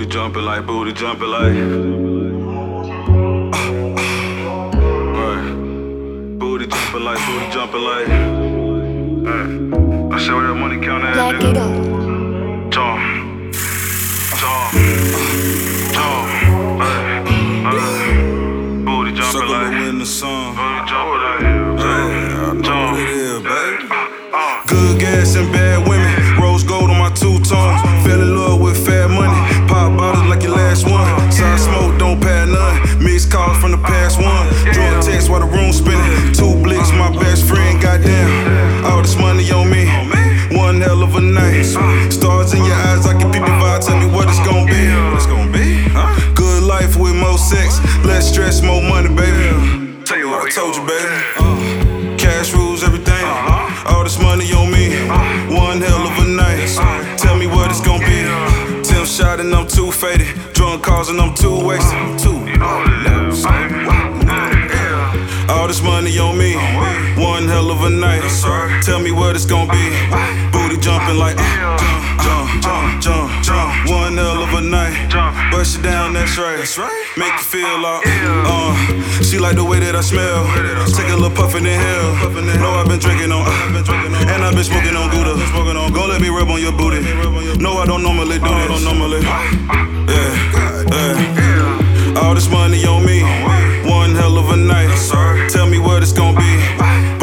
Booty jumping like. Right. Booty jumping like, booty jumping like. Hey. I show where that money count at, nigga. Jump. Booty jumping like. In the song. Booty jumping like. I know what it is, baby. Good gas and bad women. Rose gold on my two-tones. Fell in love with fat money. Pop bottles like your last one. Side smoke, don't pad none. Mixed calls from the past one. Drunk text while the room spinning. Two blicks, my best friend, goddamn. All this money on me. One hell of a night. Stars in your eyes, I can peep your vibe. Tell me what it's gon' be. What it's gon' be? Good life with more sex. Less stress, more money, baby. Tell you what I told you, baby. Cash rules everything. All this money on me. One hell of a night. Tell me what it's gon' be. Tim shot and I'm too faded. Drunk calls and I'm too wasted. All this money on me. One hell of a night. Tell me what it's gon' be. Booty jumping like jump. One hell of a night. Bust it down, that's right. Make you feel like she like the way that I smell. Take a little puff and inhale. Know I've been drinking on and I've been smoking on Gouda. Gon' let me rub on your booty. No, I don't normally do this. Yeah. All this money on me. One hell of a night. Tell me what it's gon' be.